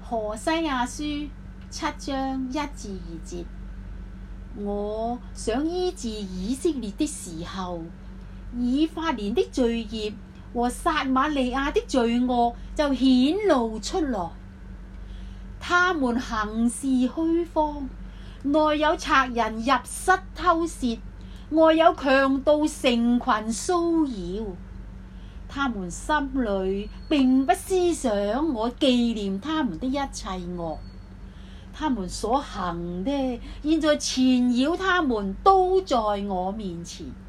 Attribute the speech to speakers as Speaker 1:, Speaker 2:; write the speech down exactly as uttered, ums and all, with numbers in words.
Speaker 1: 何西亞書七章一至二節，我想醫治以色列的時候，以法蓮的罪孽和撒瑪利亞的罪惡就顯露出來。他們行事虛謊，內有賊人入室偷竊，外有強盜成群騷擾。他們心裏並不思想我紀念他們的一切惡，他們所行的現在纏繞他們，都在我面前。